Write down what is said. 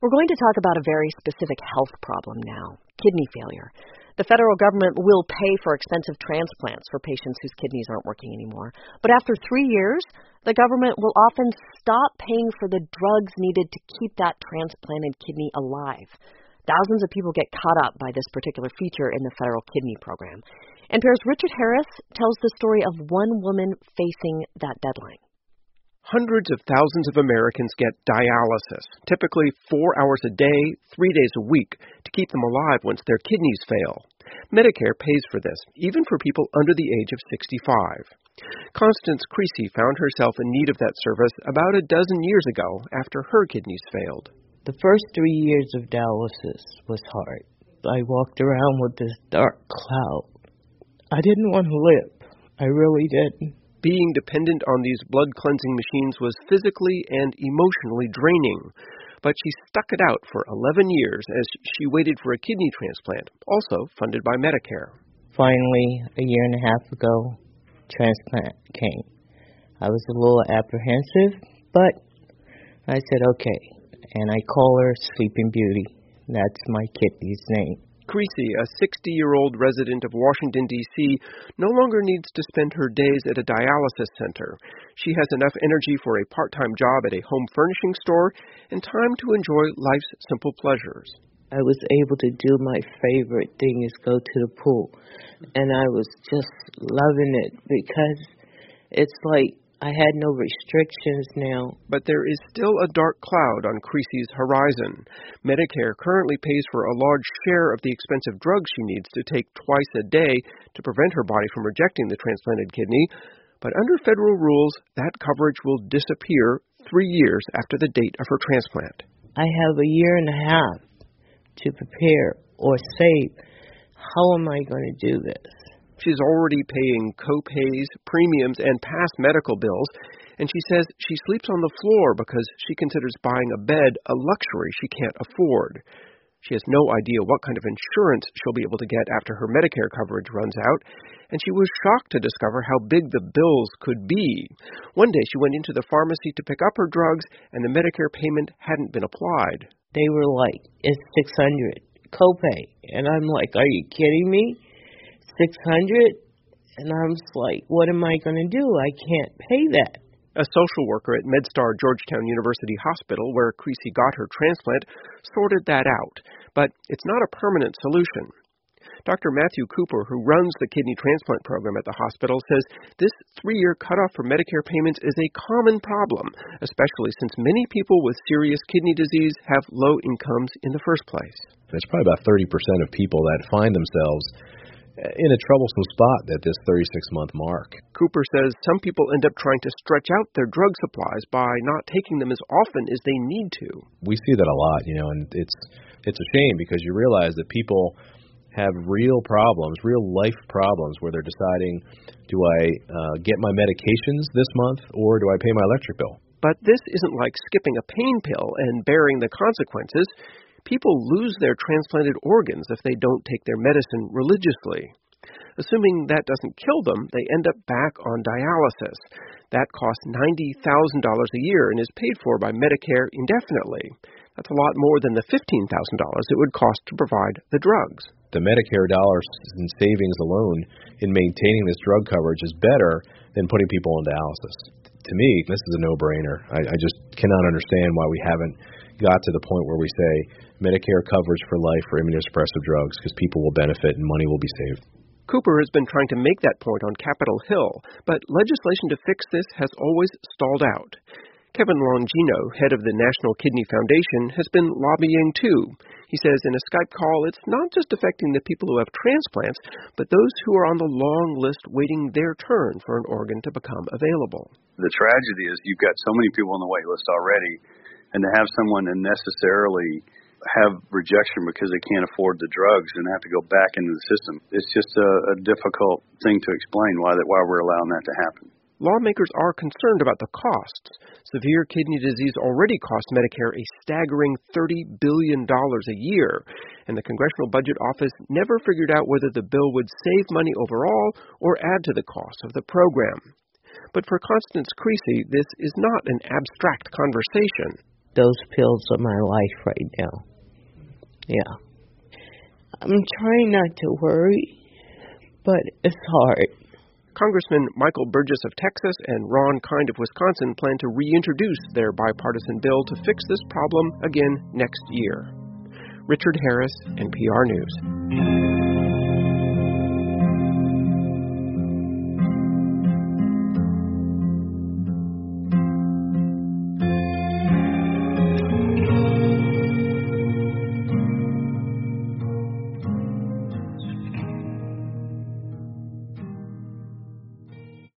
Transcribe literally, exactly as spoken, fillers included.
We're going to talk about a very specific health problem now, kidney failure. The federal government will pay for expensive transplants for patients whose kidneys aren't working anymore. But after three years, the government will often stop paying for the drugs needed to keep that transplanted kidney alive. Thousands of people get caught up by this particular feature in the federal kidney program. N P R's Richard Harris tells the story of one woman facing that deadline. Hundreds of thousands of Americans get dialysis, typically four hours a day, three days a week, to keep them alive once their kidneys fail. Medicare pays for this, even for people under the age of sixty-five. Constance Creasy found herself in need of that service about a dozen years ago after her kidneys failed. The first three years of dialysis was hard. I walked around with this dark cloud. I didn't want to live. I really didn't. Being dependent on these blood-cleansing machines was physically and emotionally draining, but she stuck it out for eleven years as she waited for a kidney transplant, also funded by Medicare. Finally, a year and a half ago, transplant came. I was a little apprehensive, but I said, okay, and I call her Sleeping Beauty. That's my kidney's name. Creasy, a sixty-year-old resident of Washington, D C, no longer needs to spend her days at a dialysis center. She has enough energy for a part-time job at a home furnishing store and time to enjoy life's simple pleasures. I was able to do my favorite thing is go to the pool, and I was just loving it because it's like I had no restrictions now. But there is still a dark cloud on Creasy's horizon. Medicare currently pays for a large share of the expensive drugs she needs to take twice a day to prevent her body from rejecting the transplanted kidney. But under federal rules, that coverage will disappear three years after the date of her transplant. I have a year and a half to prepare or save. How am I going to do this? She's already paying co-pays, premiums, and past medical bills, and she says she sleeps on the floor because she considers buying a bed a luxury she can't afford. She has no idea what kind of insurance she'll be able to get after her Medicare coverage runs out, and she was shocked to discover how big the bills could be. One day she went into the pharmacy to pick up her drugs, and the Medicare payment hadn't been applied. They were like, it's six hundred dollars copay, and I'm like, are you kidding me? six hundred dollars? And I'm just like, what am I going to do? I can't pay that. A social worker at MedStar Georgetown University Hospital, where Creasy got her transplant, sorted that out. But it's not a permanent solution. Doctor Matthew Cooper, who runs the kidney transplant program at the hospital, says this three-year cutoff for Medicare payments is a common problem, especially since many people with serious kidney disease have low incomes in the first place. There's probably about thirty percent of people that find themselves in a troublesome spot at this thirty-six month mark. Cooper says some people end up trying to stretch out their drug supplies by not taking them as often as they need to. We see that a lot, you know, and it's it's a shame because you realize that people have real problems, real life problems, where they're deciding, do I uh, get my medications this month or do I pay my electric bill? But this isn't like skipping a pain pill and bearing the consequences. People lose their transplanted organs if they don't take their medicine religiously. Assuming that doesn't kill them, they end up back on dialysis. That costs ninety thousand dollars a year and is paid for by Medicare indefinitely. That's a lot more than the fifteen thousand dollars it would cost to provide the drugs. The Medicare dollars and savings alone in maintaining this drug coverage is better than putting people on dialysis. To me, this is a no-brainer. I, I just cannot understand why we haven't got to the point where we say Medicare coverage for life for immunosuppressive drugs because people will benefit and money will be saved. Cooper has been trying to make that point on Capitol Hill, but legislation to fix this has always stalled out. Kevin Longino, head of the National Kidney Foundation, has been lobbying too. He says in a Skype call it's not just affecting the people who have transplants, but those who are on the long list waiting their turn for an organ to become available. The tragedy is you've got so many people on the wait list already, and to have someone unnecessarily have rejection because they can't afford the drugs and have to go back into the system, it's just a, a difficult thing to explain why that why we're allowing that to happen. Lawmakers are concerned about the costs. Severe kidney disease already costs Medicare a staggering thirty billion dollars a year, and the Congressional Budget Office never figured out whether the bill would save money overall or add to the cost of the program. But for Constance Creasy, this is not an abstract conversation. those pills are my life right now. Yeah. I'm trying not to worry, but it's hard. Congressman Michael Burgess of Texas and Ron Kind of Wisconsin plan to reintroduce their bipartisan bill to fix this problem again next year. Richard Harris, N P R News.